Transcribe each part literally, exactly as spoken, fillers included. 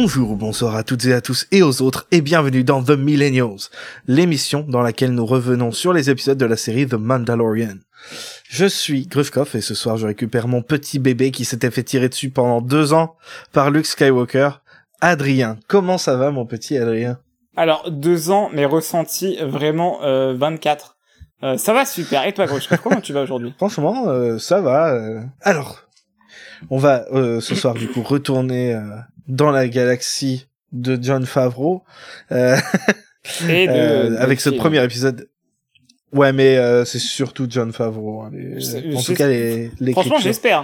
Bonjour ou bonsoir à toutes et à tous et aux autres et bienvenue dans The Millennials, l'émission dans laquelle nous revenons sur les épisodes de la série The Mandalorian. Je suis Grufkov et ce soir je récupère mon petit bébé qui s'était fait tirer dessus pendant deux ans par Luke Skywalker, Adrien. Comment ça va mon petit Adrien ? Alors, deux ans, mais ressenti vraiment euh, vingt-quatre. Euh, ça va super. Et toi, Grufkov, comment tu vas aujourd'hui ? Franchement, euh, ça va. Euh... Alors, on va euh, ce soir du coup retourner euh, dans la galaxie de Jon Favreau euh, Et de, euh, de avec ce film. premier épisode. Ouais, mais euh, c'est surtout Jon Favreau. Hein, les... Je- En je- tout cas, les, les Franchement, j'espère.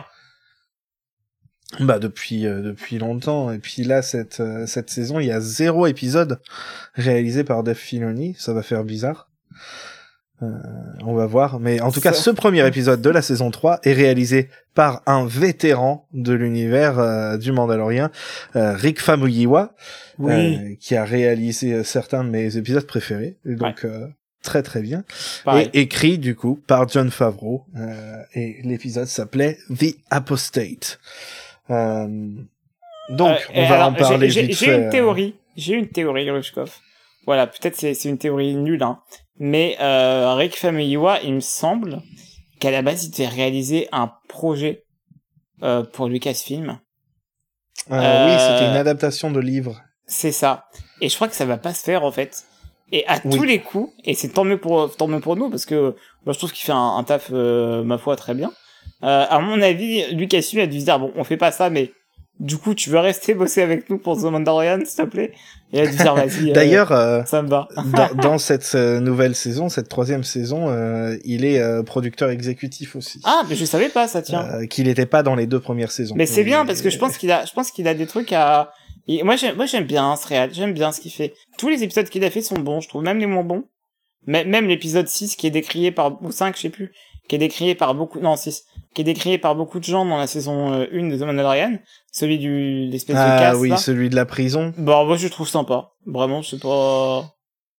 Bah depuis euh, depuis longtemps. Et puis là, cette euh, cette saison, il y a zéro épisode réalisé par Dave Filoni. Ça va faire bizarre. Euh, on va voir. Mais en tout cas, Ça- ce premier épisode de la saison trois est réalisé par un vétéran de l'univers euh, du Mandalorian, euh, Rick Famuyiwa, Oui. euh, qui a réalisé euh, certains de mes épisodes préférés. Et donc, euh, très très bien. Pareil. Et écrit, du coup, par Jon Favreau. Euh, et l'épisode s'appelait The Apostate. Euh, donc, Euh, on et va alors, en parler j'ai, vite j'ai, fait. j'ai une euh. théorie. J'ai une théorie, Grufkov. Voilà, peut-être c'est, c'est une théorie nulle, hein. Mais euh, Rick Famuyiwa, il me semble qu'à la base, il devait réaliser un projet euh, pour Lucasfilm. Euh, Euh, Oui, c'était une adaptation de livre. C'est ça. Et je crois que ça va pas se faire, en fait. Et à Oui. tous les coups, et c'est tant mieux pour, tant mieux pour nous, parce que moi, je trouve qu'il fait un, un taf, euh, ma foi, très bien. Euh, à mon avis, Lucasfilm a dû se dire, bon, on fait pas ça, mais du coup, tu veux rester bosser avec nous pour The Mandalorian, s'il te plaît? Et il a dû se dire, vas-y, euh, D'ailleurs, euh, ça me va. dans, dans cette euh, nouvelle saison, cette troisième saison, euh, il est euh, producteur exécutif aussi. Ah, mais je savais pas, ça tient. Euh, qu'il n'était pas dans les deux premières saisons. Mais c'est Et- bien, parce que je pense qu'il a, je pense qu'il a des trucs à... Et moi, j'aime, moi, j'aime bien ce réal, j'aime bien ce qu'il fait. Tous les épisodes qu'il a fait sont bons, je trouve, même les moins bons. Même, même l'épisode six qui est décrié par, ou cinq, je sais plus, qui est décrié par beaucoup, non, six, qui est décrié par beaucoup de gens dans la saison euh, un de The Mandalorian, celui du, l'espèce de Ah casse, oui, là. celui de la prison. Bon, moi, je le trouve sympa. Vraiment, c'est pas...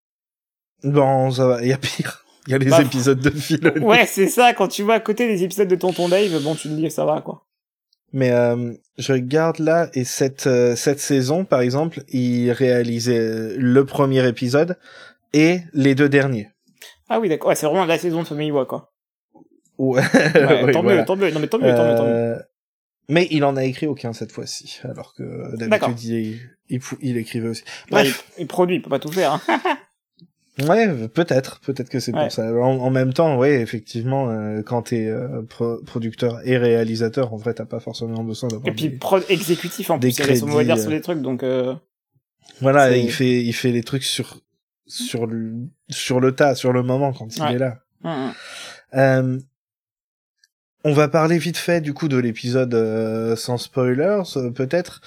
Bon, ça va, il y a pire. Il y a les Bah, épisodes de Filoni. Ouais, c'est ça, quand tu vois à côté les épisodes de Tonton Dave, bon, tu te dis, ça va, quoi. Mais euh, je regarde là, et cette, euh, cette saison, par exemple, il réalisait le premier épisode et les deux derniers. Ah oui, d'accord, ouais, c'est vraiment la saison de Family Wa, quoi. Ouais, Ouais, oui, tant voilà. mieux, tant mieux, non mais tant mieux, tant mieux, tant mieux. Euh, Mais il en a écrit aucun cette fois-ci, alors que D'accord. d'habitude il, il, pou- il écrivait aussi. Ouais, Bref, il, il produit, il peut pas tout faire, hein. ouais, peut-être, peut-être que c'est Ouais. pour ça. En, en même temps, ouais, effectivement, euh, quand t'es euh, pro- producteur et réalisateur, en vrai, t'as pas forcément besoin d'avoir. Et puis des- prod exécutif en des plus, il a son mot à dire crédits, sur euh. les trucs, donc euh... Voilà, c'est- il fait, il fait les trucs sur sur le sur le tas, sur le moment quand il Ouais. est là. hum, hum. Euh, on va parler vite fait du coup de l'épisode euh, sans spoilers, euh, peut-être.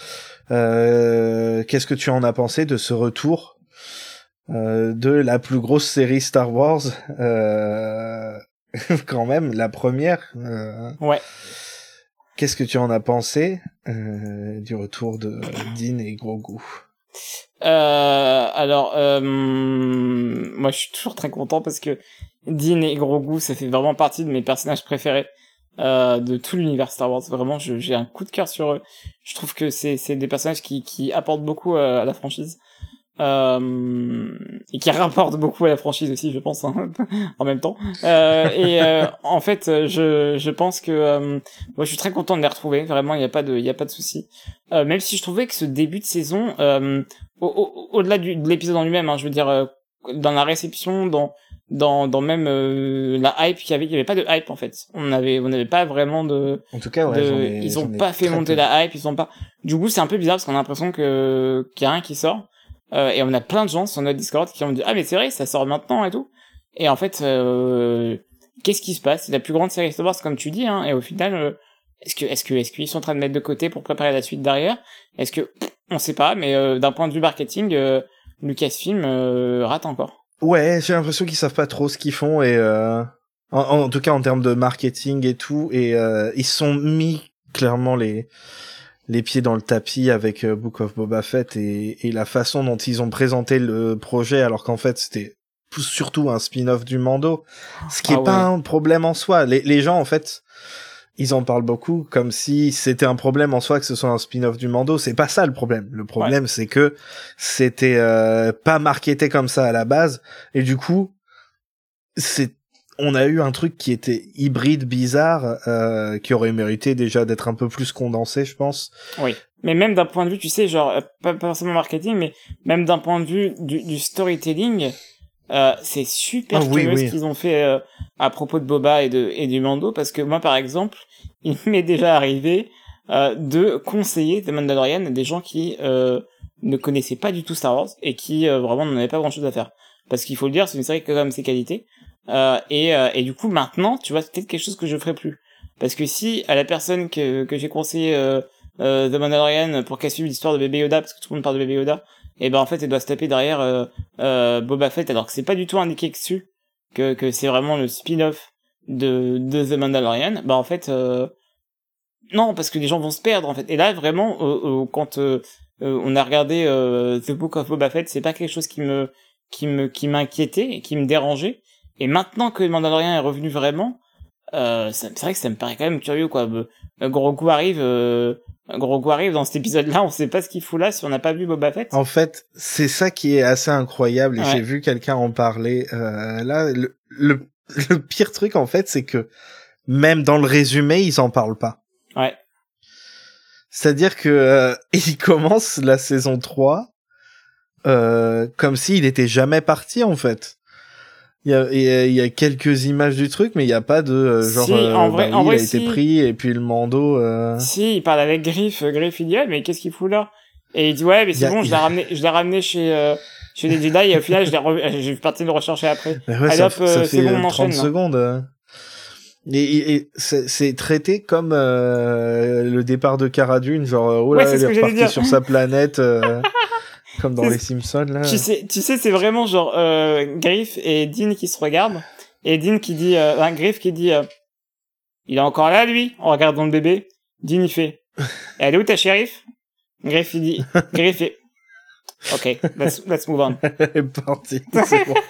Euh, Qu'est-ce que tu en as pensé de ce retour euh, de la plus grosse série Star Wars, euh, quand même la première. Euh, Ouais. Qu'est-ce que tu en as pensé euh, du retour de Din et Grogu? Euh, alors, euh, moi je suis toujours très content parce que Din et Grogu, ça fait vraiment partie de mes personnages préférés euh, de tout l'univers Star Wars. Vraiment, je, j'ai un coup de cœur sur eux. Je trouve que c'est, c'est des personnages qui, qui apportent beaucoup euh, à la franchise. Euh, et qui rapportent beaucoup à la franchise aussi, je pense, hein, en même temps. Euh, et euh, en fait, je, je pense que euh, moi, je suis très content de les retrouver. Vraiment, il n'y a pas de, il y a pas de souci. Euh, même si je trouvais que ce début de saison, euh, au, au, au-delà du, de l'épisode en lui-même, hein, je veux dire, euh, dans la réception, dans, dans, dans même euh, la hype qu'il y avait, il y avait pas de hype en fait. On avait, on n'avait pas vraiment de. En tout cas, ouais, de- j'en ai, ils ont j'en ai pas fait très monter peu. la hype, ils ont pas. Du coup, c'est un peu bizarre parce qu'on a l'impression que qu'il y a rien qui sort. Euh, et on a plein de gens sur notre Discord qui ont dit ah mais c'est vrai ça sort maintenant et tout. Et en fait, euh, qu'est-ce qui se passe? C'est la plus grande série Star Wars comme tu dis, hein. Et au final, euh, est-ce que est-ce que est-ce qu'ils sont en train de mettre de côté pour préparer la suite derrière? Est-ce que pff, on sait pas, mais euh, d'un point de vue marketing, euh, Lucasfilm euh, rate encore. Ouais, j'ai l'impression qu'ils savent pas trop ce qu'ils font et euh, en, en tout cas en termes de marketing et tout, et euh, ils se sont mis clairement les les pieds dans le tapis avec euh, Book of Boba Fett et, et la façon dont ils ont présenté le projet, alors qu'en fait c'était surtout un spin-off du Mando, ce qui Ah est pas ouais. un problème en soi. Les, les gens en fait ils en parlent beaucoup comme si c'était un problème en soi que ce soit un spin-off du Mando. C'est pas ça le problème. Le problème, ouais. c'est que c'était euh, pas marketé comme ça à la base, et du coup, c'est on a eu un truc qui était hybride, bizarre, euh, qui aurait mérité déjà d'être un peu plus condensé, je pense. Oui. Mais même d'un point de vue, tu sais, genre, euh, pas, pas forcément marketing, mais même d'un point de vue du, du storytelling, euh, c'est super oh, curieux oui, oui. ce qu'ils ont fait euh, à propos de Boba et, de, et du Mando, parce que moi, par exemple, il m'est déjà arrivé euh, de conseiller The Mandalorian à des gens qui euh, ne connaissaient pas du tout Star Wars et qui euh, vraiment n'en avaient pas grand-chose à faire. Parce qu'il faut le dire, c'est une série qui a quand même ses qualités. Euh, et, euh, et du coup, maintenant, tu vois, c'est peut-être quelque chose que je ferai plus. Parce que si, à la personne que, que j'ai conseillé euh, euh, The Mandalorian pour qu'elle suive l'histoire de Baby Yoda, parce que tout le monde parle de Baby Yoda, et ben en fait, elle doit se taper derrière euh, euh, Boba Fett, alors que c'est pas du tout indiqué dessus, que, que c'est vraiment le spin-off de, de The Mandalorian, bah en fait, euh, non, parce que les gens vont se perdre, en fait. Et là, vraiment, euh, euh, quand euh, euh, on a regardé euh, The Book of Boba Fett, c'est pas quelque chose qui me qui me qui m'inquiétait et qui me dérangeait. Et maintenant que le Mandalorian est revenu vraiment, euh, c'est vrai que ça me paraît quand même curieux, quoi. Euh, Grogu arrive, euh, Grogu arrive dans cet épisode-là, on sait pas ce qu'il fout là si on n'a pas vu Boba Fett. En fait, c'est ça qui est assez incroyable, et ouais. j'ai vu quelqu'un en parler. Euh, là, le, le, le pire truc, en fait, c'est que même dans le résumé, ils en parlent pas. Ouais. C'est-à-dire que euh, il commence la saison trois euh, comme s'il était jamais parti, en fait. Il y a, il y a, il y a quelques images du truc, mais il y a pas de euh, genre si, euh, en vrai, bah, en oui, vrai, il a si. été pris et puis le Mando. Euh... Si, il parle avec Griff, Griff il dit ouais, mais qu'est-ce qu'il fout là? Et il dit ouais, mais c'est a, bon, je l'ai ramené, je l'ai ramené chez euh, chez les Jedi et au final je l'ai re... j'ai parti le rechercher après. Ouais, Allez ça, hop, ça euh, fait c'est bon, on trente enchaîne. secondes. Hein. Et, et, et c'est, c'est traité comme euh, le départ de Cara Dune, genre oh là, ouais, il est reparti sur sa planète, euh, comme dans les Simpsons là. Tu sais, tu sais, c'est vraiment genre euh, Griff et Dean qui se regardent et Dean qui dit, euh, un Griff qui dit, euh, il est encore là lui, en regardant le bébé. Dean il fait, elle est où ta shérif? Griff il dit, Griff fait, ok, let's let's move on. Elle est partie, c'est bon.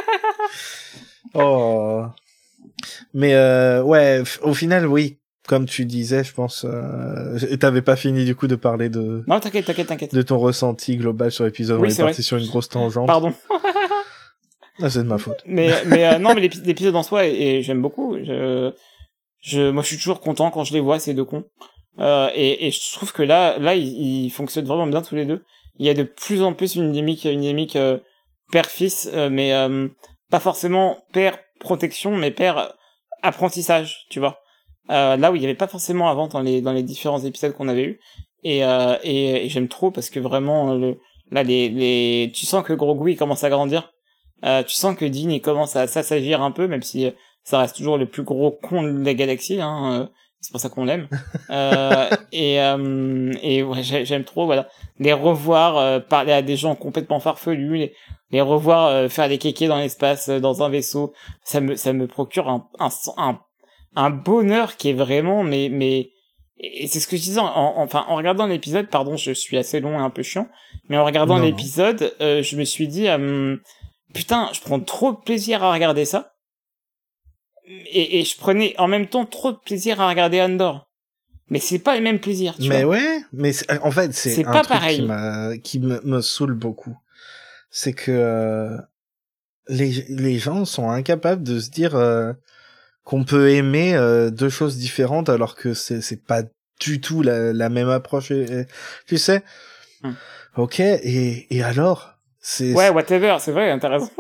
Oh. Mais euh, ouais, au final, oui, comme tu disais, je pense, euh, t'avais pas fini du coup de parler de. Non, t'inquiète, t'inquiète, t'inquiète. De ton ressenti global sur l'épisode. Oui, on est, est parti vrai. sur une grosse tangente. Pardon. Ah, c'est de ma faute. Mais mais euh, non, mais l'épisode en soi, et, et j'aime beaucoup. Je, je, moi, je suis toujours content quand je les vois ces deux cons. Euh, et, et je trouve que là, là, ils, ils fonctionnent vraiment bien tous les deux. Il y a de plus en plus une dynamique, une dynamique euh, père-fils, euh, mais euh, pas forcément père protection, mais père apprentissage, tu vois. Euh, là où il y avait pas forcément avant dans les dans les différents épisodes qu'on avait eu. Et euh, et, et j'aime trop parce que vraiment le là les les tu sens que Grogu il commence à grandir. Euh, tu sens que Dean il commence à s'assagir un peu, même si ça reste toujours le plus gros con de la galaxie, hein. C'est pour ça qu'on l'aime. euh, et euh, et ouais, j'aime trop, voilà, les revoir euh, parler à des gens complètement farfelus, les, les revoir euh, faire des kékés dans l'espace, euh, dans un vaisseau, ça me ça me procure un un un, un bonheur qui est vraiment mais mais et c'est ce que je disais en, en, enfin en regardant l'épisode, pardon, je suis assez long et un peu chiant, mais en regardant non, l'épisode, euh, je me suis dit euh, putain, je prends trop de plaisir à regarder ça. Et, et je prenais en même temps trop de plaisir à regarder Andor. Mais c'est pas le même plaisir, tu mais vois. ouais, mais en fait, c'est, c'est un pas truc pareil. qui, m'a, qui me, me saoule beaucoup. C'est que euh, les, les gens sont incapables de se dire euh, qu'on peut aimer euh, deux choses différentes alors que c'est, c'est pas du tout la, la même approche. Et, et, tu sais, hum. Ok, et, et alors c'est, ouais, whatever, c'est vrai, t'as raison.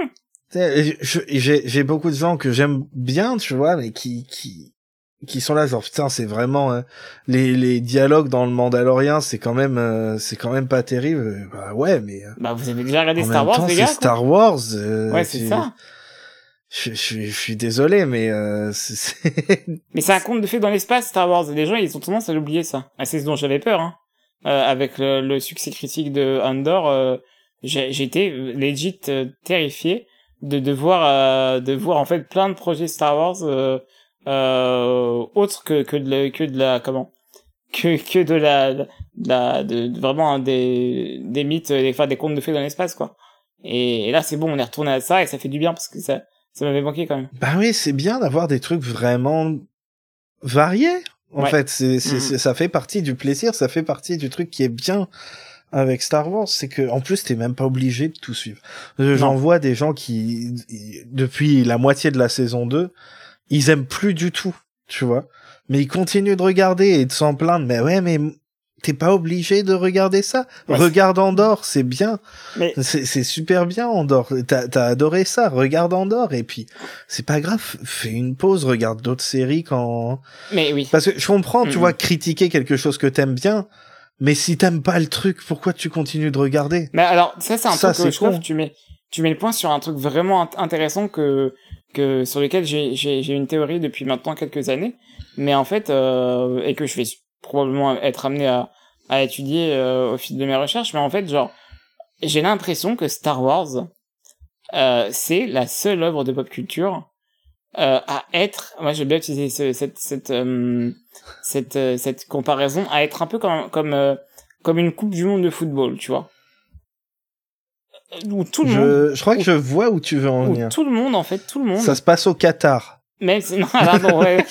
J'ai, j'ai beaucoup de gens que j'aime bien, tu vois, mais qui, qui, qui sont là, genre, putain, c'est vraiment, euh, les, les dialogues dans le Mandalorien, c'est quand même, euh, c'est quand même pas terrible. Bah ouais, mais. Euh, bah vous avez déjà regardé Star Wars, les gars? C'est Star Wars. Euh, ouais, c'est ça. Je, je, je suis désolé, mais euh, c'est, c'est... Mais c'est un conte de fées dans l'espace, Star Wars. Les gens, ils ont tendance à l'oublier, ça. Ah, c'est ce dont j'avais peur, hein. Euh, avec le, le succès critique de Andor, euh, j'ai, j'étais legit euh, terrifié de de voir euh, de voir en fait plein de projets Star Wars euh, euh, autres que que de la, que de la comment que que de la, de la de, de vraiment des des mythes, des enfin des contes de fées dans l'espace, quoi. Et, et là c'est bon, on est retourné à ça et ça fait du bien parce que ça ça m'avait manqué quand même. Bah oui, c'est bien d'avoir des trucs vraiment variés. En Ouais. fait, c'est, c'est, Mhm. c'est- ça fait partie du plaisir, ça fait partie du truc qui est bien avec Star Wars, c'est que en plus t'es même pas obligé de tout suivre. Euh, J'en Non. vois des gens qui, depuis la moitié de la saison deux, ils aiment plus du tout, tu vois. Mais ils continuent de regarder et de s'en plaindre. Mais ouais, mais t'es pas obligé de regarder ça. Ouais, Regarde Andorre, c'est bien. Mais C'est, c'est super bien, Andorre. T'as, t'as adoré ça. Regarde Andorre. Et puis, c'est pas grave. Fais une pause. Regarde d'autres séries quand... mais oui. Parce que je comprends, tu Mhm. vois, critiquer quelque chose que t'aimes bien. Mais si t'aimes pas le truc, pourquoi tu continues de regarder? Mais alors ça c'est un Ça, truc que c'est je trouve con. tu mets tu mets le point sur un truc vraiment int- intéressant que que sur lequel j'ai j'ai j'ai une théorie depuis maintenant quelques années, mais en fait euh, et que je vais probablement être amené à à étudier euh, au fil de mes recherches, mais en fait genre j'ai l'impression que Star Wars euh, c'est la seule œuvre de pop culture euh, à être, moi j'ai bien utilisé ce, cette cette euh, cette euh, cette comparaison, à être un peu comme comme euh, comme une coupe du monde de football, tu vois, où tout le monde Je, je crois que où, je vois où tu veux en où venir. tout le monde en fait tout le monde Ça se passe au Qatar. même si non alors non ouais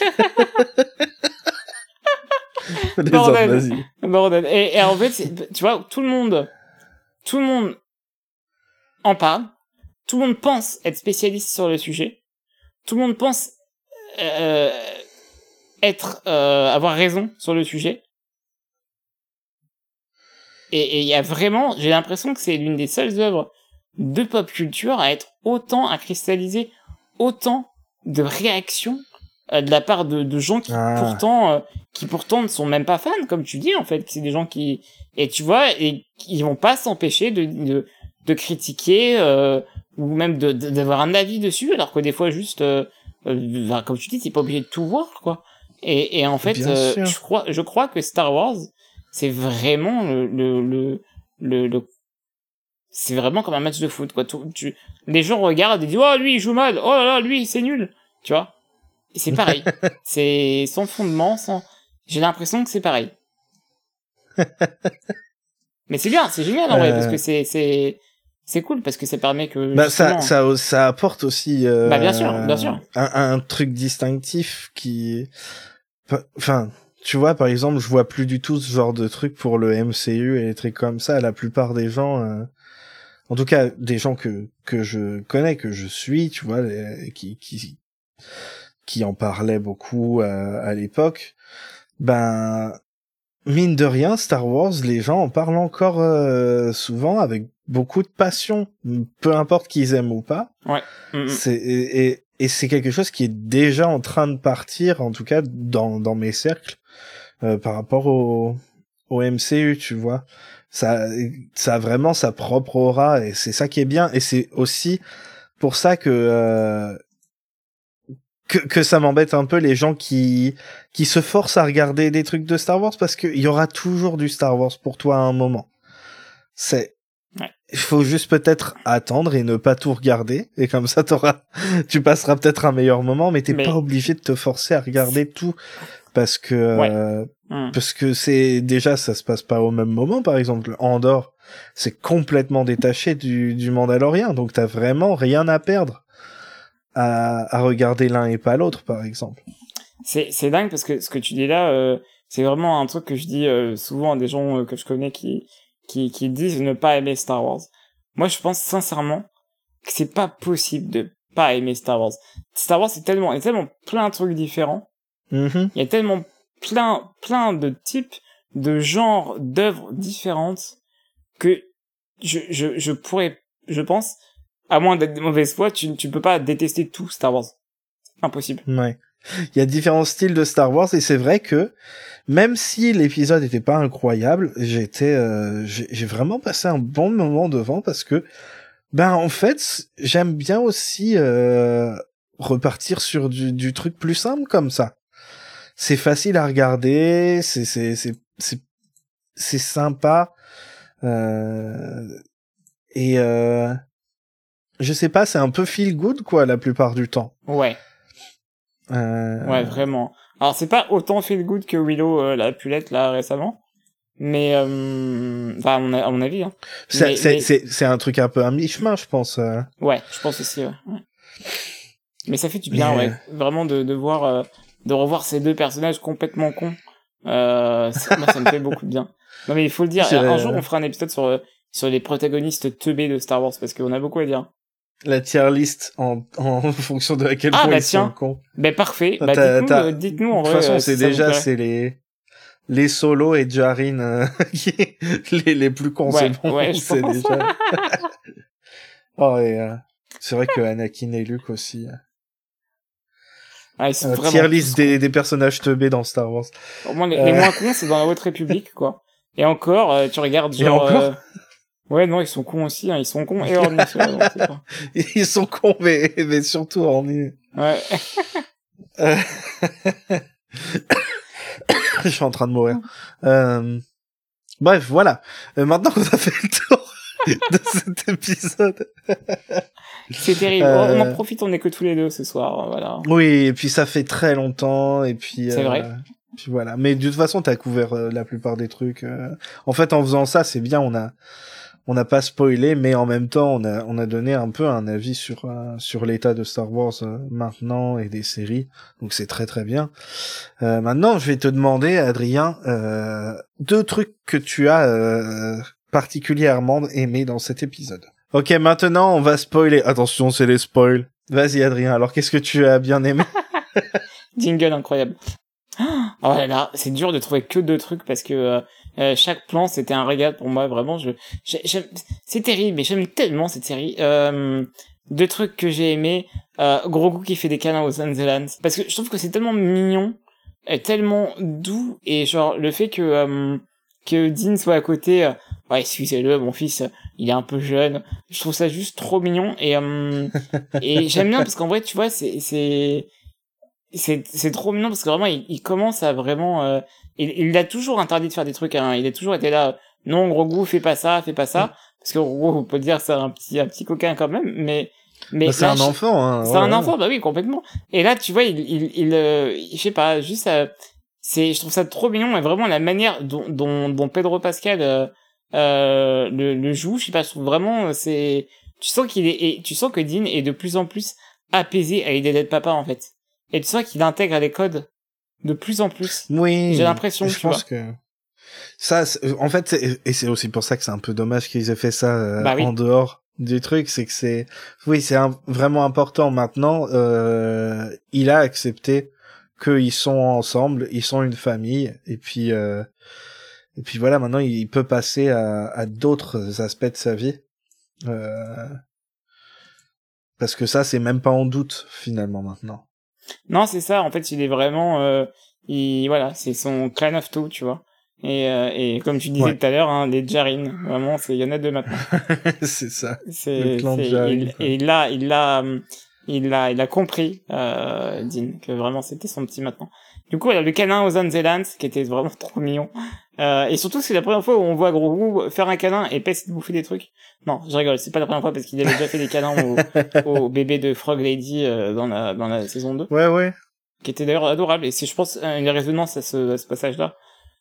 Les autres, bordel vas-y. bordel et, et en fait c'est- tu vois tout le monde tout le monde en parle, tout le monde pense être spécialiste sur le sujet, tout le monde pense euh, être euh, avoir raison sur le sujet. Et il y a vraiment, j'ai l'impression que c'est l'une des seules œuvres de pop culture à être autant, à cristalliser autant de réactions euh, de la part de, de gens qui Ah. pourtant, euh, qui pourtant ne sont même pas fans, comme tu dis en fait, c'est des gens qui, et tu vois, et ils vont pas s'empêcher de, de, de critiquer euh, ou même de, de, d'avoir un avis dessus, alors que des fois juste, euh, euh, bah, comme tu dis, t'es pas obligé de tout voir quoi. Et, et en fait, Bien euh, sûr. je crois, je crois que Star Wars c'est vraiment le le le le, le... c'est vraiment comme un match de foot quoi. Tu, tu... les gens regardent et disent oh lui il joue mal, oh là là lui c'est nul, tu vois. Et c'est pareil, c'est sans fondement, sans, j'ai l'impression que c'est pareil. Mais c'est bien, c'est génial en vrai, parce que Euh, c'est c'est c'est cool parce que ça permet que bah justement. ça, ça, ça apporte aussi euh, Bah bien sûr, bien sûr. un, un truc distinctif qui, enfin, tu vois, par exemple, je vois plus du tout ce genre de truc pour le M C U et les trucs comme ça. La plupart des gens, euh, en tout cas, des gens que que je connais, que je suis, tu vois, les, qui qui qui en parlaient beaucoup euh, à l'époque, ben mine de rien, Star Wars, les gens en parlent encore euh, souvent avec beaucoup de passion, peu importe qu'ils aiment ou pas. Ouais. Mm-hmm. C'est et, et, et c'est quelque chose qui est déjà en train de partir, en tout cas dans dans mes cercles, euh, par rapport au au M C U, tu vois. Ça ça a vraiment sa propre aura et c'est ça qui est bien, et c'est aussi pour ça que euh, que, que ça m'embête un peu les gens qui qui se forcent à regarder des trucs de Star Wars, parce qu'il y aura toujours du Star Wars pour toi à un moment. C'est, ouais. Il faut juste peut-être attendre et ne pas tout regarder, et comme ça t'auras, tu passeras peut-être un meilleur moment, mais t'es mais... pas obligé de te forcer à regarder tout, parce que ouais. euh, mmh. parce que c'est déjà ça se passe pas au même moment. Par exemple, Andorre, c'est complètement détaché du du Mandalorien, donc t'as vraiment rien à perdre à, à regarder l'un et pas l'autre, par exemple. C'est, c'est dingue parce que ce que tu dis là, euh, c'est vraiment un truc que je dis euh, souvent à des gens euh, que je connais qui, qui, qui disent ne pas aimer Star Wars. Moi, je pense sincèrement que c'est pas possible de pas aimer Star Wars. Star Wars, c'est tellement, il y a tellement plein de trucs différents. Mm-hmm. Il y a tellement plein, plein de types, de genres, d'œuvres différentes que je, je, je pourrais, je pense, à moins d'être de mauvaise foi, tu, tu peux pas détester tout Star Wars. Impossible. Ouais. Il y a différents styles de Star Wars, et c'est vrai que même si l'épisode était pas incroyable, j'étais, euh, j'ai, j'ai vraiment passé un bon moment devant, parce que, ben en fait, j'aime bien aussi euh, repartir sur du, du truc plus simple comme ça. C'est facile à regarder, c'est c'est c'est c'est c'est sympa, euh, et euh, je sais pas, c'est un peu feel good quoi la plupart du temps. Ouais. Euh... Ouais, vraiment. Alors, c'est pas autant feel good que Willow euh, l'a pu l'être, là, récemment. Mais, euh... enfin, à mon, à mon avis, hein. C'est, mais, c'est, mais... c'est, c'est un truc un peu à mi-chemin, je pense. Ouais, je pense aussi, ouais. ouais. Mais ça fait du bien, mais... ouais. Vraiment de, de voir, euh, de revoir ces deux personnages complètement cons. Euh, ça, moi, ça me fait beaucoup de bien. Non, mais il faut le dire. C'est Un vrai. jour, on fera un épisode sur, sur les protagonistes teubés de Star Wars, parce qu'on a beaucoup à dire. La tier list en, en fonction de à quel Ah, point bah, ils tiens. sont cons. Ben, parfait. T'as- Bah, t'as- dites-nous, t'as- euh, dites-nous, en De toute vrai. façon, euh, c'est si ça vous déjà, plairait. c'est les, les Solo et Djarin, euh, qui, les, les plus cons, Ouais, c'est bon. ouais, je c'est pense. déjà. Oh, et, euh, c'est vrai que Anakin et Luke aussi. Ah, ils sont Euh, vraiment tier tous list des, des personnages teubés dans Star Wars. Au moins, les, Euh. les moins cons, c'est dans la Haute République, quoi. Et encore, euh, tu regardes Et genre... encore euh, Ouais, non, ils sont cons aussi, hein. Ils sont cons et ornis, ouais, donc c'est pas... Ils sont cons, mais, mais surtout ornis. Ouais. Euh... Je suis en train de mourir. Euh... Bref, voilà. Euh, maintenant qu'on a fait le tour de cet épisode. C'est terrible. Euh... On en profite, on est que tous les deux ce soir, voilà. Oui, et puis ça fait très longtemps, et puis... C'est euh... vrai. Puis voilà. Mais de toute façon, t'as couvert euh, la plupart des trucs. Euh... En fait, en faisant ça, c'est bien, on a... On n'a pas spoilé, mais en même temps, on a, on a donné un peu un avis sur, euh, sur l'état de Star Wars euh, maintenant et des séries. Donc c'est très très bien. Euh, maintenant, je vais te demander, Adrien, euh, deux trucs que tu as euh, particulièrement aimé dans cet épisode. Ok, maintenant, on va spoiler. Attention, c'est les spoils. Vas-y, Adrien. Alors, qu'est-ce que tu as bien aimé? Jingle incroyable. Oh là là, c'est dur de trouver que deux trucs parce que euh, euh, chaque plan c'était un régal pour moi, vraiment. Je, j'ai- j'aime, c'est terrible, mais j'aime tellement cette série. Euh, deux trucs que j'ai aimé, euh, Grogu qui fait des câlins aux Anzelans, parce que je trouve que c'est tellement mignon, et tellement doux, et genre le fait que euh, que Dean soit à côté, euh, ouais, excusez-le, mon fils, il est un peu jeune. Je trouve ça juste trop mignon et euh, et j'aime bien parce qu'en vrai, tu vois, c'est c'est c'est c'est trop mignon parce que vraiment il, il commence à vraiment euh, il il a toujours interdit de faire des trucs, hein. Il a toujours été là, non Grogu fais pas ça, fais pas ça, parce que Grogu on peut dire c'est un petit un petit coquin quand même, mais mais Bah, c'est là, un je- enfant, hein. c'est ouais, un ouais. enfant, bah oui, complètement. Et là tu vois il il il, euh, il- je sais pas, juste euh, c'est je trouve ça trop mignon et vraiment la manière dont dont, dont Pedro Pascal euh, euh, le le joue, je sais pas, je trouve vraiment euh, c'est tu sens qu'il est et tu sens que Dean est de plus en plus apaisé à l'idée d'être papa en fait. Et tu sens qu'il intègre les codes de plus en plus. Oui. J'ai l'impression, je tu pense vois. que ça, c'est- en fait, c'est- et c'est aussi pour ça que c'est un peu dommage qu'ils aient fait ça euh, Bah oui. en dehors du truc, c'est que c'est, oui, c'est un- vraiment important maintenant. Euh, il a accepté qu'ils sont ensemble, ils sont une famille, et puis, euh, et puis voilà, maintenant il peut passer à, à d'autres aspects de sa vie. Euh, parce que ça, c'est même pas en doute finalement maintenant. Non, c'est ça. En fait, il est vraiment, euh, il, voilà, c'est son clan of two, tu vois. Et, euh, et comme tu disais Ouais. tout à l'heure, hein, les Djarin, vraiment, c'est, il y en a deux maintenant. C'est ça. C'est, Le clan de c'est- Djarin, il, quoi. et il l'a, il l'a, hum, il l'a, il a compris, euh, Dean, que vraiment c'était son petit maintenant. Du coup, il y a le câlin aux Anzelans, qui était vraiment trop mignon. Euh, et surtout, c'est la première fois où on voit Grogu faire un câlin et pas essayer de bouffer des trucs. Non, je rigole, c'est pas la première fois parce qu'il avait déjà fait des câlins au, au bébé de Frog Lady euh, dans la, dans la saison deux. Ouais, ouais. Qui était d'ailleurs adorable. Et c'est, je pense, une résonance à ce, à ce passage-là.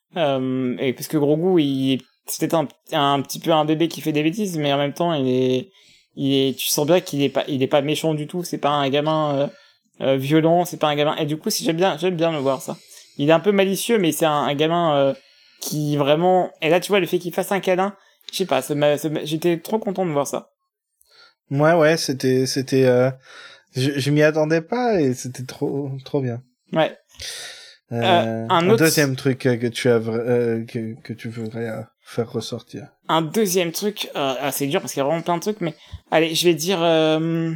Euh, et parce que Grogu, il, c'était un, un petit peu un bébé qui fait des bêtises, mais en même temps, il est, il est, tu sens bien qu'il est pas, il est pas méchant du tout. C'est pas un gamin euh, euh, violent, c'est pas un gamin. Et du coup, si j'aime bien, j'aime bien le voir ça. Il est un peu malicieux, mais c'est un, un gamin euh, qui vraiment. Et là, tu vois, le fait qu'il fasse un câlin, je sais pas, ça m'a, ça m'a- j'étais trop content de voir ça. Ouais, ouais, c'était, c'était, euh, je, je m'y attendais pas et c'était trop, trop bien. Ouais. Euh, Euh, un un autre- deuxième truc euh, que tu as, vra- euh, que, que tu voudrais euh, faire ressortir. Un deuxième truc, euh, ah, c'est dur parce qu'il y a vraiment plein de trucs, mais allez, je vais dire. Euh...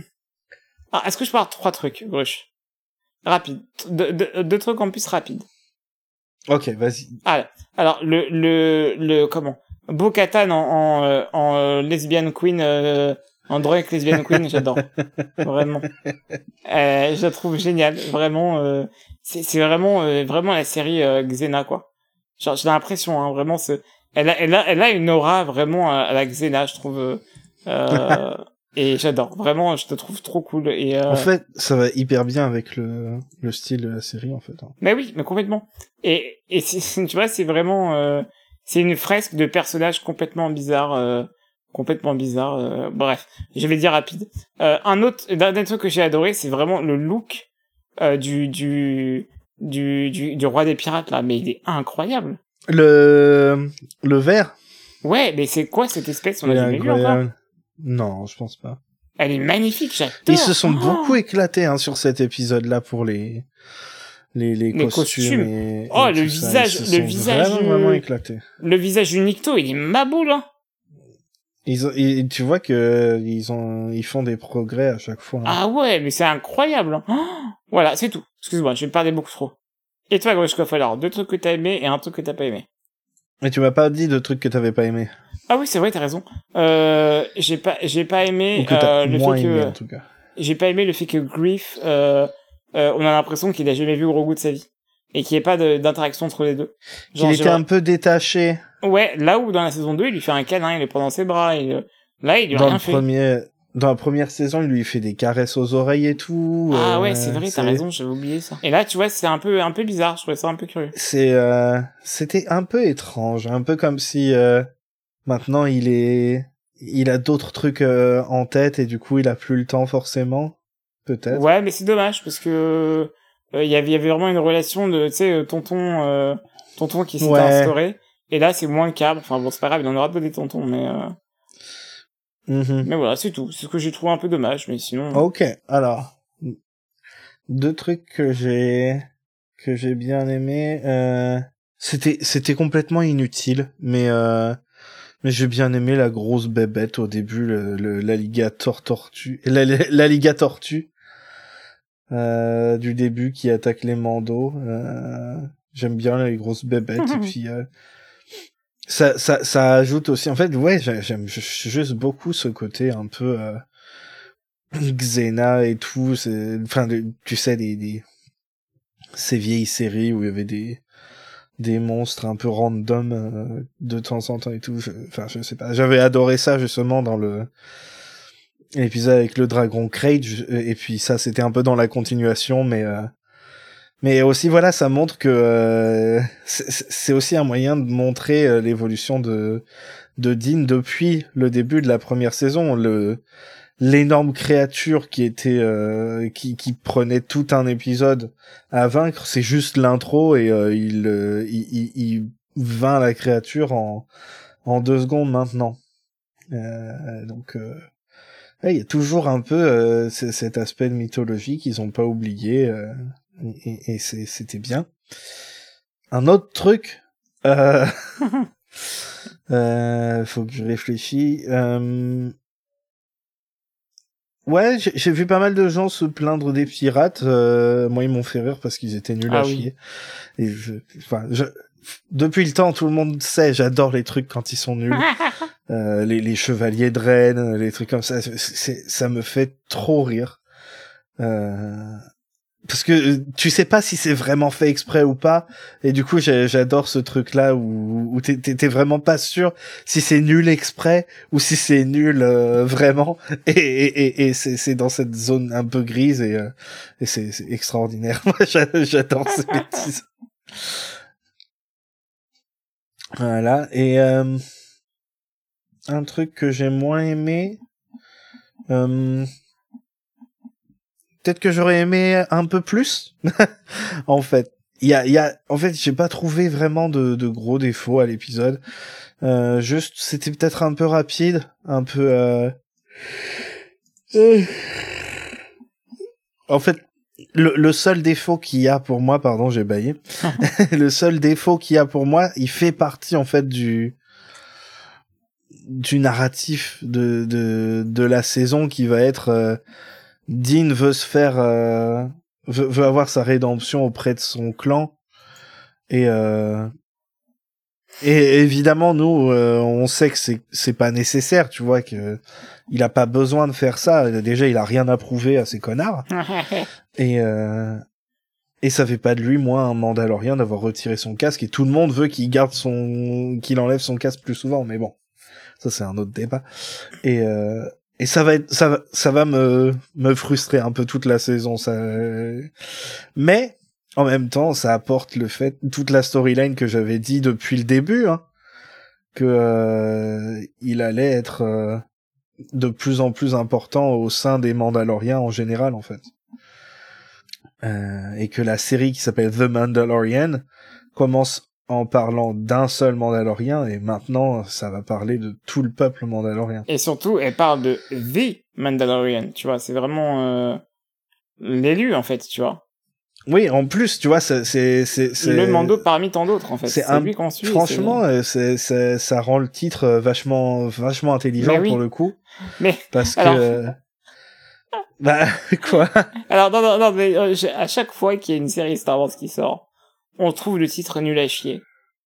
Ah, est-ce que je peux avoir trois trucs, Grush? Rapide. Deux, deux, deux trucs en plus rapides. Ok, vas-y. Ah, alors le le le comment? Bo-Katan en en, euh, en euh, lesbian queen, euh, en drag lesbian queen, j'adore. Vraiment. Euh, je la trouve géniale, vraiment. Euh, c'est c'est vraiment euh, vraiment la série euh, Xena quoi. Genre j'ai l'impression hein, vraiment ce elle a elle a elle a une aura vraiment à, à la Xena, je trouve. Euh, euh, et j'adore. Vraiment, je te trouve trop cool et euh... En fait, ça va hyper bien avec le, le style de la série, en fait. hein. Mais oui, mais complètement. Et et c'est- tu vois, c'est vraiment euh, c'est une fresque de personnages complètement bizarres euh, complètement bizarres euh, bref, je vais dire rapide. Euh, un autre d'un truc que j'ai adoré, c'est vraiment le look euh, du du du, du, du roi des pirates, là, mais il est incroyable. Le, le vert? Ouais, mais c'est quoi cette espèce? On a jamais vu encore? Non, je pense pas. Elle est magnifique, j'adore. Ils se sont oh beaucoup éclatés, hein, sur cet épisode-là pour les, les, les, les costumes, costumes. Et, oh, et le tout visage, ça. Ils se le sont visage, vraiment, vraiment éclatés. Le visage du Nikto, il est maboule, hein. Ils ont, ils, tu vois que ils ont, ils font des progrès à chaque fois. Hein. Ah ouais, mais c'est incroyable. Hein. Oh voilà, c'est tout. Excuse-moi, je vais parler beaucoup trop. Et toi, Grushkov, alors, deux trucs que t'as aimé et un truc que t'as pas aimé. Mais tu m'as pas dit de trucs que t'avais pas aimé. Ah oui, c'est vrai, t'as raison. Euh, j'ai pas, j'ai pas aimé, Ou que t'as euh, le moins fait aimé, que, en tout cas. J'ai pas aimé le fait que Griff, euh, euh, on a l'impression qu'il a jamais vu Grogu de sa vie. Et qu'il n'y ait pas de, d'interaction entre les deux. Genre, qu'il était un peu détaché. Ouais, là où dans la saison deux, il lui fait un câlin, il le prend dans ses bras, et là, il lui a dans rien le fait. Premier... Dans la première saison, il lui fait des caresses aux oreilles et tout. Ah euh, ouais, c'est vrai, t'as raison, j'avais oublié ça. Et là, tu vois, c'est un peu, un peu bizarre, je trouvais ça un peu curieux. C'est, euh... c'était un peu étrange, un peu comme si, euh... maintenant il est, il a d'autres trucs euh, en tête et du coup il a plus le temps forcément, peut-être. Ouais, mais c'est dommage parce que il euh, y avait, y avait vraiment une relation de, tu sais, tonton, euh, tonton qui s'était ouais. instauré. Et là, c'est moins le cas. Enfin bon, c'est pas grave, il en aura pas des tontons, mais. Euh... Mm-hmm. Mais voilà, c'est tout. C'est ce que j'ai trouvé un peu dommage, mais sinon. Ok, alors deux trucs que j'ai que j'ai bien aimé. Euh... C'était c'était complètement inutile, mais euh... mais j'ai bien aimé la grosse bébête au début, le, le l'alligator tortue, l'alligator tortue euh, du début qui attaque les mandos. Euh... J'aime bien les grosses bébêtes et puis. Euh... Ça, ça, ça ajoute aussi, en fait, ouais, j'aime juste beaucoup ce côté un peu euh, Xena et tout, c'est, enfin, tu sais, des, des, ces vieilles séries où il y avait des, des monstres un peu random euh, de temps en temps et tout, je, enfin, je sais pas, j'avais adoré ça justement dans le l'épisode avec le dragon Cage, et puis ça, c'était un peu dans la continuation, mais euh, mais aussi, voilà, ça montre que euh, c'est aussi un moyen de montrer euh, l'évolution de de Dean depuis le début de la première saison. Le l'énorme créature qui était euh, qui qui prenait tout un épisode à vaincre, c'est juste l'intro et euh, il, euh, il il il vainc la créature en en deux secondes maintenant. Euh, donc euh, il y a toujours un peu euh, cet aspect de mythologie qu'ils ont pas oublié. Euh, Et, et c'est, c'était bien. Un autre truc, euh, euh, faut que je réfléchisse. Euh, ouais, j'ai, j'ai vu pas mal de gens se plaindre des pirates. Euh, moi, ils m'ont fait rire parce qu'ils étaient nuls ah, à oui. chier. Et je, enfin, je, depuis le temps, tout le monde sait, j'adore les trucs quand ils sont nuls. euh, les, les chevaliers de Rennes, les trucs comme ça, c'est, ça me fait trop rire. Euh, Parce que tu sais pas si c'est vraiment fait exprès ou pas, et du coup j'adore ce truc là où, où t'es, t'es vraiment pas sûr si c'est nul exprès ou si c'est nul euh, vraiment, et, et, et c'est, c'est dans cette zone un peu grise, et, euh, et c'est, c'est extraordinaire. Moi j'adore ces bêtises. Voilà, et euh, un truc que j'ai moins aimé, euh, peut-être que j'aurais aimé un peu plus, en fait. Il y a, il y a, en fait, j'ai pas trouvé vraiment de, de gros défauts à l'épisode. Euh, juste, c'était peut-être un peu rapide, un peu. Euh... En fait, le, le seul défaut qu'il y a pour moi, pardon, j'ai bâillé. Le seul défaut qu'il y a pour moi, il fait partie en fait du du narratif de de de la saison qui va être. Euh... Dean veut se faire, euh, veut, veut avoir sa rédemption auprès de son clan, et euh, et évidemment nous, euh, on sait que c'est c'est pas nécessaire, tu vois, que il a pas besoin de faire ça. Déjà, il a rien à prouver à ces connards, et euh, et ça fait pas de lui moins un Mandalorien d'avoir retiré son casque, et tout le monde veut qu'il garde son, qu'il enlève son casque plus souvent, mais bon, ça c'est un autre débat. Et euh, Et ça va être, ça va, ça va me, me frustrer un peu toute la saison, ça. Mais, en même temps, ça apporte le fait, toute la storyline que j'avais dit depuis le début, hein, que, euh, il allait être, euh, de plus en plus important au sein des Mandaloriens en général, en fait. euh, et que la série qui s'appelle The Mandalorian commence en parlant d'un seul Mandalorien, et maintenant ça va parler de tout le peuple mandalorien. Et surtout, elle parle de The Mandalorian, tu vois, c'est vraiment euh, l'élu en fait, tu vois. Oui, en plus, tu vois, c'est c'est c'est, c'est... le Mando parmi tant d'autres en fait. C'est, c'est un... lui qu'on suit. Franchement, c'est... C'est, c'est ça rend le titre vachement vachement intelligent oui. pour le coup. Mais parce alors... que bah quoi. Alors non non non mais euh, à chaque fois qu'il y a une série Star Wars qui sort, on trouve le titre nul à chier.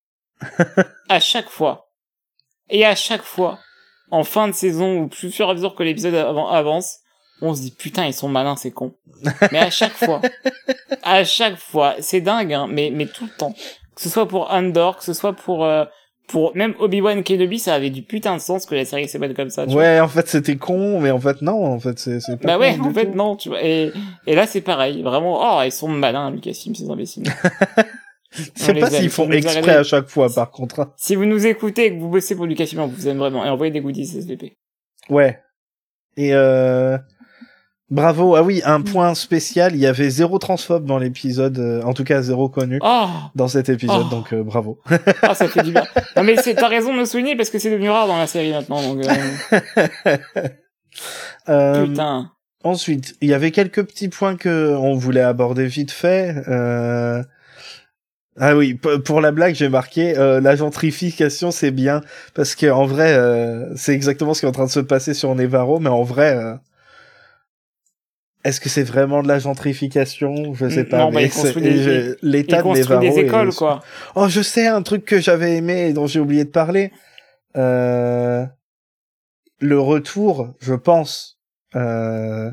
À chaque fois. Et à chaque fois, en fin de saison, ou plus fur et à mesure que l'épisode avance, on se dit putain ils sont malins ces cons. Mais à chaque fois, à chaque fois, c'est dingue hein, mais mais tout le temps. Que ce soit pour Andor, que ce soit pour euh, pour même Obi-Wan Kenobi, ça avait du putain de sens que la série s'appelle comme ça. Tu ouais, vois. en fait c'était con, mais en fait non, en fait c'est c'est pas. Bah ouais, en fait tout. non, tu vois. Et et là c'est pareil, vraiment. Oh ils sont malins Lucasfilm ces imbéciles. Je sais pas s'ils font exprès regarder. À chaque fois, par contre. Si vous nous écoutez et que vous bossez pour Lucasfilm, on vous aime vraiment. Et envoyez des goodies S V P. Ouais. Et euh... bravo. Ah oui, un point spécial. Il y avait zéro transphobe dans l'épisode. Euh, en tout cas, zéro connu oh dans cet épisode. Oh donc, euh, bravo. Ah, ça fait du bien. Non, mais c'est, t'as raison de me souligner parce que c'est devenu rare dans la série maintenant. Donc, euh... euh... Putain. Ensuite, il y avait quelques petits points que on voulait aborder vite fait. Euh... Ah oui, pour la blague, j'ai marqué euh, la gentrification, c'est bien parce que en vrai, euh, c'est exactement ce qui est en train de se passer sur Nevarro, mais en vrai, euh, est-ce que c'est vraiment de la gentrification? Je sais pas. Non, mais bah, il des... je... l'état il de Nevarro des écoles, est... quoi. Oh, je sais un truc que j'avais aimé et dont j'ai oublié de parler. Euh... Le retour, je pense, euh...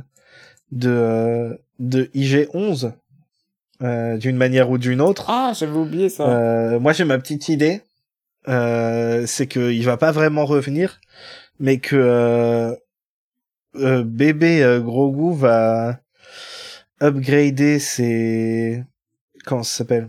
de de I G onze. Euh, d'une manière ou d'une autre. Ah, j'avais oublié ça. Euh, moi, j'ai ma petite idée. Euh, c'est que il va pas vraiment revenir, mais que euh, euh, bébé euh, Grogu va upgrader ses comment ça s'appelle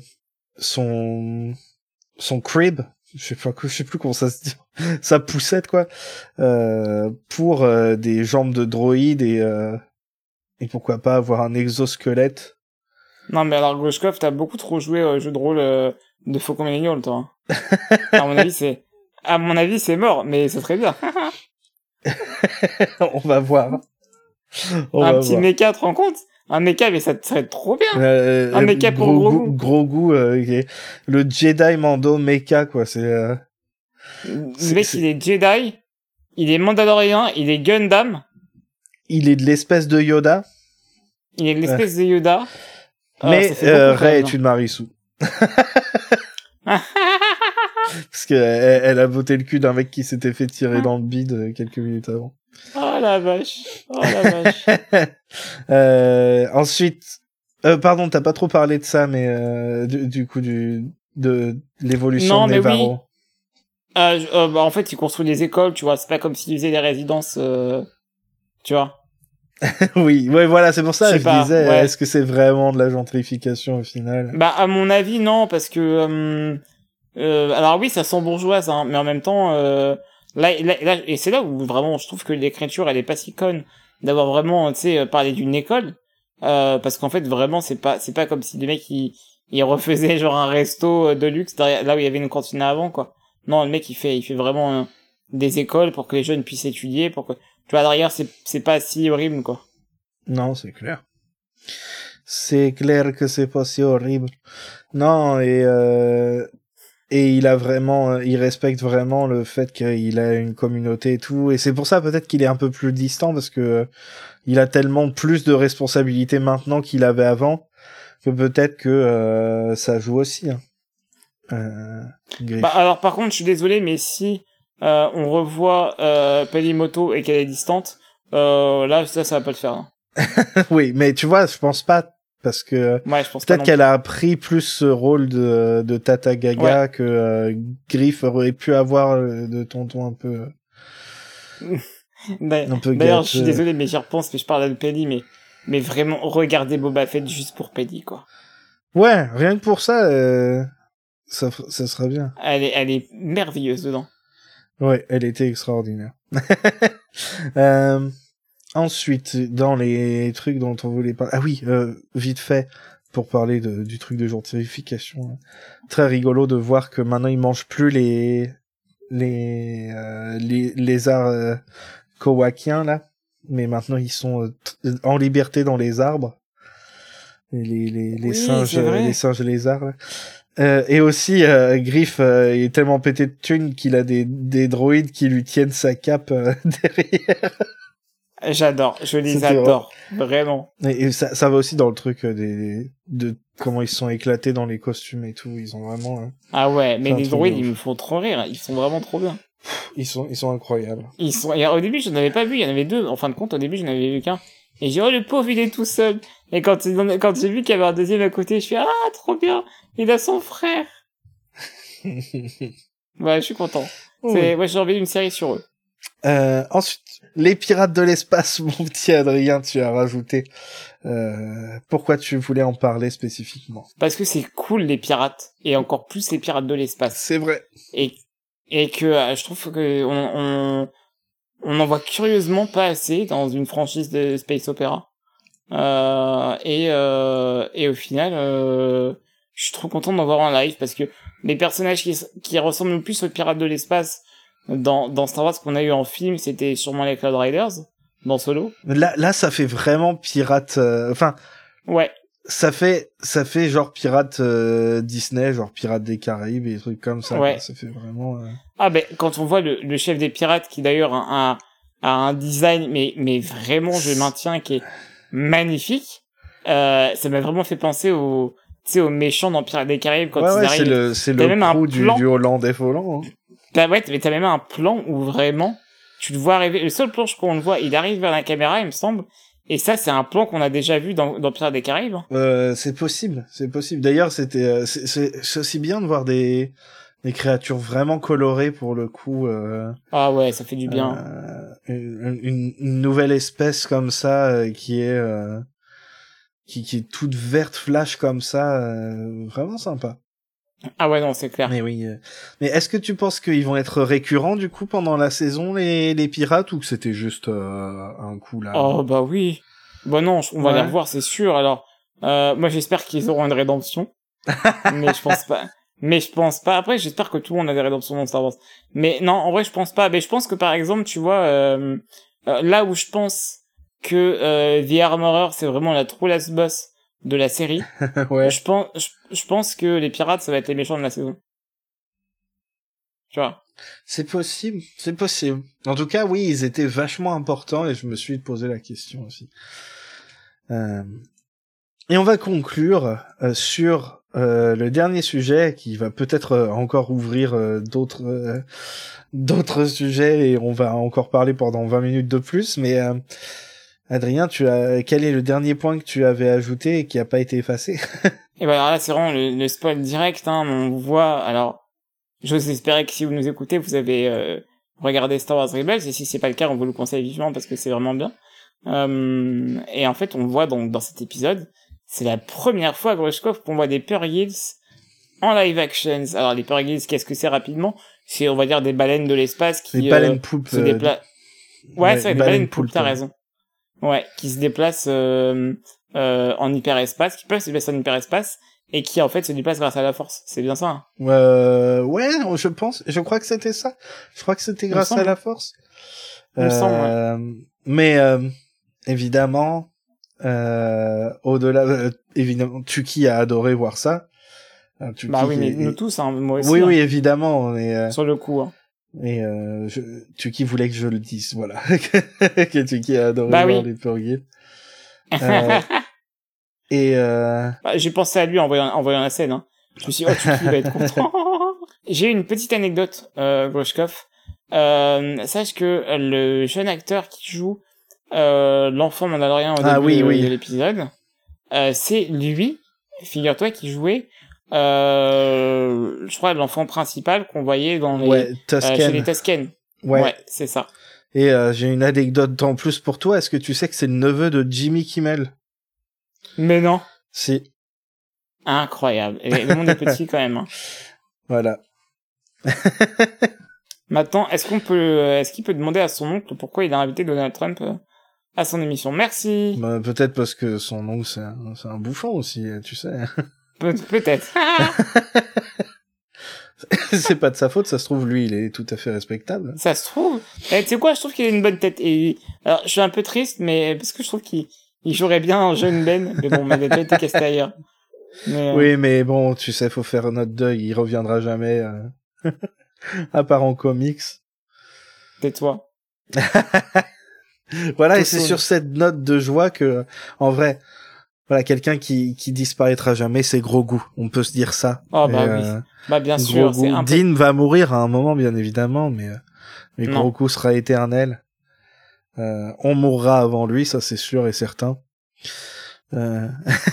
son son crib. Je sais pas, je sais plus comment ça se dit. Sa poussette quoi. Euh, pour euh, des jambes de droïde et euh, et pourquoi pas avoir un exosquelette. Non, mais alors, Grushkov, t'as beaucoup trop joué au jeu de rôle euh, de Faucon Millennial, toi. à mon avis, c'est, à mon avis, c'est mort, mais c'est très bien. On va voir. On un va petit voir. méca, tu te rends compte? Un méca, mais ça serait trop bien. Euh, un méca pour gros Grogu. Goût, gros goût, euh, okay. Le Jedi Mando méca, quoi, c'est, euh... Le mec, c'est... il est Jedi, il est Mandalorian, il est Gundam. Il est de l'espèce de Yoda. Il est de l'espèce euh... de Yoda. Mais euh, Rey est une Marissou. Parce qu'elle elle a botté le cul d'un mec qui s'était fait tirer dans le bide quelques minutes avant. Oh la vache. Oh la vache. euh, ensuite, euh, pardon, t'as pas trop parlé de ça, mais euh, du, du coup du de l'évolution non, de mais Nevarro. Oui. Euh, euh, bah, en fait, il construit des écoles, tu vois. C'est pas comme s'il faisait des résidences, euh... tu vois. oui, ouais, voilà, c'est pour ça que je pas, disais, ouais. est-ce que c'est vraiment de la gentrification au final? Bah, à mon avis, non, parce que, euh, euh, alors oui, ça sent bourgeoise, hein, mais en même temps, euh, là, là, là, et c'est là où vraiment, je trouve que l'écriture, elle est pas si conne d'avoir vraiment, tu sais, parlé d'une école, euh, parce qu'en fait, vraiment, c'est pas, c'est pas comme si des mecs, ils, ils refaisaient genre un resto de luxe derrière, là où il y avait une cantine avant, quoi. Non, le mec, il fait, il fait vraiment euh, des écoles pour que les jeunes puissent étudier, pour que, tu vois, derrière, c'est, c'est pas si horrible, quoi. Non, c'est clair. C'est clair que c'est pas si horrible. Non, et euh, et il a vraiment, il respecte vraiment le fait qu'il a une communauté et tout, et c'est pour ça peut-être qu'il est un peu plus distant parce que il a tellement plus de responsabilités maintenant qu'il avait avant que peut-être que euh, ça joue aussi. Hein. Euh, bah alors par contre, je suis désolé, mais si euh, on revoit euh, Pelimoto et qu'elle est distante, euh, là ça, ça va pas le faire. Hein. oui, mais tu vois, je pense pas. Parce que ouais, je pense peut-être qu'elle a pris plus ce rôle de, de Tata Gaga ouais. que euh, Griff aurait pu avoir de tonton un peu. D'ailleurs, un peu d'ailleurs je suis désolé, mais j'y repense, mais je parle de Paddy, mais, mais vraiment, regardez Boba Fett juste pour Paddy, quoi. Ouais, rien que pour ça, euh, ça, ça sera bien. Elle est, elle est merveilleuse dedans. Ouais, elle était extraordinaire. euh, ensuite, dans les trucs dont on voulait parler... Ah oui, euh, vite fait, pour parler de, du truc de gentrification. Très rigolo de voir que maintenant, ils mangent plus les... les, euh, les lézards euh, kowakiens, là. Mais maintenant, ils sont euh, t- en liberté dans les arbres. Et les, les, les Oui, singes, c'est vrai. les singes lézards, là. Euh, et aussi, euh, Griff euh, est tellement pété de thunes qu'il a des, des droïdes qui lui tiennent sa cape euh, derrière. J'adore, je les C'était adore, vraiment. Et, et ça, ça va aussi dans le truc euh, des, de comment ils se sont éclatés dans les costumes et tout. Ils ont vraiment... euh, Ah ouais, mais c'est un les truc droïdes, de ils ouf. me font trop rire, ils sont vraiment trop bien. Ils sont, ils sont incroyables. Ils sont... et au début, je n'en avais pas vu, il y en avait deux. En fin de compte, au début, je n'avais vu qu'un. Et j'ai dit, oh, le pauvre, il est tout seul. Et quand, il- quand j'ai vu qu'il y avait un deuxième à côté, je fais, ah, trop bien, il a son frère. Ouais, je suis content. Ouais. C'est, ouais, j'ai envie d'une série sur eux. Euh, ensuite, les pirates de l'espace, mon petit Adrien, tu as rajouté. Euh, pourquoi tu voulais en parler spécifiquement? Parce que c'est cool, les pirates. Et encore plus les pirates de l'espace. C'est vrai. Et, et que, euh, je trouve que on, on, on en voit curieusement pas assez dans une franchise de space opéra. Euh, et, euh, et au final, euh, je suis trop content d'en voir en live parce que les personnages qui, qui ressemblent le plus aux pirates de l'espace dans, dans Star Wars qu'on a eu en film, c'était sûrement les Cloud Riders dans Solo. Là, là, ça fait vraiment pirate. euh, Enfin, Ouais. ça fait, ça fait genre pirate euh, Disney, genre pirate des Caraïbes et des trucs comme ça. Ouais. Quoi. Ça fait vraiment. Euh... Ah ben quand on voit le, le chef des pirates qui d'ailleurs a, a, a un design mais mais vraiment je maintiens qui est magnifique. Euh, ça m'a vraiment fait penser au tu sais aux méchants dans Pirates des Caraïbes quand ouais, ils ouais, arrivent. c'est le, c'est T'as le même un crew du, plan. du hollandais volant. Hein. T'as, ouais, mais t'as même un plan où vraiment, tu le vois arriver, le seul plan qu'on le voit, il arrive vers la caméra, il me semble, et ça, c'est un plan qu'on a déjà vu dans, dans Pirates des Caraïbes. Hein. Euh, c'est possible, c'est possible. D'ailleurs, c'était, euh, c'est, c'est, c'est aussi bien de voir des, des créatures vraiment colorées pour le coup. Euh, Ah ouais, ça fait du bien. Euh, une, une, une nouvelle espèce comme ça euh, qui est, euh, qui, qui est toute verte flash comme ça, euh, vraiment sympa. Ah ouais, non, c'est clair. Mais oui. Euh... Mais est-ce que tu penses qu'ils vont être récurrents du coup pendant la saison les, les pirates ou que c'était juste euh, un coup là? Oh bah oui. Bah non, on va Ouais. les revoir, c'est sûr. Alors, euh, moi j'espère qu'ils auront une rédemption, mais je pense pas. Mais je pense pas. Après, j'espère que tout le monde a des rédemptions dans Star Wars. Mais non, en vrai, je pense pas. Mais je pense que par exemple, tu vois, euh, euh, là où je pense que euh, The Armorer, c'est vraiment la true last boss de la série. Ouais. Je pense, je, je pense que les pirates, ça va être les méchants de la saison. Tu vois. C'est possible, c'est possible. En tout cas, oui, ils étaient vachement importants et je me suis posé la question aussi. Euh... Et on va conclure euh, sur euh, le dernier sujet qui va peut-être euh, encore ouvrir euh, d'autres euh, d'autres sujets et on va encore parler pendant vingt minutes de plus. Mais euh, Adrien, tu as quel est le dernier point que tu avais ajouté et qui a pas été effacé? Et ben alors là, c'est vraiment le, le spoil direct. Hein, on vous voit. Alors, j'ose espérer que si vous nous écoutez, vous avez euh, regardé Star Wars Rebels. Et si c'est pas le cas, on vous le conseille vivement parce que c'est vraiment bien. Euh, et en fait, on voit donc dans cet épisode, c'est la première fois, Grushkov, qu'on voit des Purrgils en live action. Alors, les Purrgils, qu'est-ce que c'est rapidement? C'est, on va dire, des baleines de l'espace qui Les baleines euh, poulpes se déplacent. Euh... Ouais, ouais, c'est vrai, des baleines baleines poulpes, t'as ouais. raison. Ouais, qui se déplacent euh, euh, en hyperespace, qui peuvent se déplacer en hyperespace, et qui, en fait, se déplacent grâce à la force. C'est bien ça, hein? Euh... Ouais, je pense, je crois que c'était ça. Je crois que c'était grâce à la force. Il me euh... semble, ouais. Mais... Euh... Évidemment, euh, au-delà, euh, évidemment, Tuki a adoré voir ça. Euh, Tuki bah oui, mais est, nous est... tous, hein, moi aussi. Oui, hein. oui, évidemment. Mais, euh, sur le coup. Hein. Et euh, je... Tuki voulait que je le dise, voilà, que Tuki a adoré bah voir oui. les Purrgils. euh... Et euh... bah, j'ai pensé à lui en voyant, en voyant la scène. Hein. Je me suis dit, oh, Tuki va être content. J'ai une petite anecdote, euh, Grushkov. Euh, sache que le jeune acteur qui joue euh, l'enfant mandalorien au ah, début oui, de, oui. de l'épisode, euh, c'est lui, figure-toi, qui jouait, euh, je crois, l'enfant principal qu'on voyait dans les, ouais, euh, chez les Tusken. Ouais, ouais c'est ça. Et euh, j'ai une anecdote en plus pour toi. Est-ce que tu sais que c'est le neveu de Jimmy Kimmel? Mais non. Si. Incroyable. Et le monde est petit quand même. Hein. Voilà. Maintenant, est-ce qu'on peut, est-ce qu'il peut demander à son oncle pourquoi il a invité Donald Trump à son émission. Merci. Bah, peut-être parce que son oncle, c'est un, c'est un bouffon aussi, tu sais. Pe- peut-être. C'est pas de sa faute, ça se trouve, lui, il est tout à fait respectable. Ça se trouve. Et tu sais quoi, je trouve qu'il a une bonne tête. Et alors, je suis un peu triste, mais parce que je trouve qu'il il jouerait bien un jeune Ben. Mais bon, il avait pas été casté ailleurs. Mais, euh... Oui, mais bon, tu sais, faut faire notre deuil. Il reviendra jamais, euh... à part en comics. Tais-toi. Voilà, et c'est sur cette note de joie que, en vrai, voilà, quelqu'un qui, qui disparaîtra jamais, c'est Grogu. On peut se dire ça. Oh, bah et, oui. euh, Bah, bien sûr, Grogu. c'est un peu... Dean va mourir à un moment, bien évidemment, mais, euh, mais Non. Grogu sera éternel. Euh, on mourra avant lui, ça c'est sûr et certain. Euh...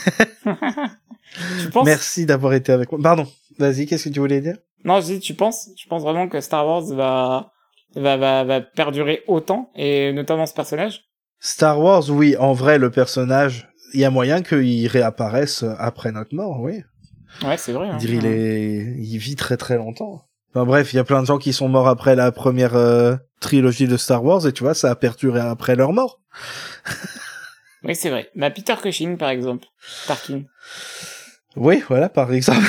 tu penses... Merci d'avoir été avec moi. Pardon, vas-y, qu'est-ce que tu voulais dire? Non, je dis, tu penses, tu penses vraiment que Star Wars va, va, va, va perdurer autant, et notamment ce personnage? Star Wars, oui, en vrai, le personnage, il y a moyen qu'il réapparaisse après notre mort, oui. Ouais, c'est vrai. Hein. Je dirais, il est, il vit très très longtemps. Enfin bref, il y a plein de gens qui sont morts après la première euh, trilogie de Star Wars, et tu vois, ça a perduré après leur mort. Oui, c'est vrai. Bah, Peter Cushing, par exemple. Tarkin. Oui, voilà, par exemple.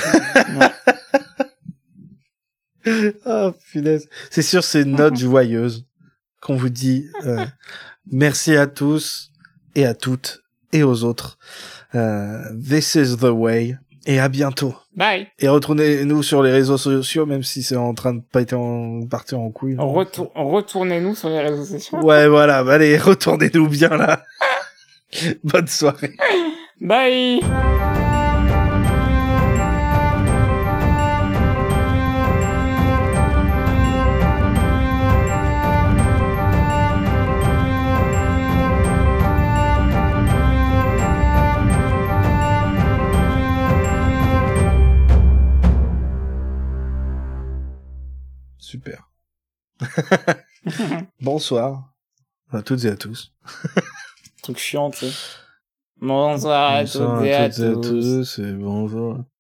Oh, punaise. C'est sur ces notes joyeuses qu'on vous dit euh, merci à tous et à toutes et aux autres. Euh, this is the way. Et à bientôt. Bye. Et retournez-nous sur les réseaux sociaux, même si c'est en train de pas être en... partir en couille. Retour... Retournez-nous sur les réseaux sociaux. Ouais, voilà. Bah, allez, retournez-nous bien là. Bonne soirée. Bye. Super. Bonsoir à toutes et à tous. Truc chiant, tu sais. Bonsoir à toutes et à tous. Et bonjour.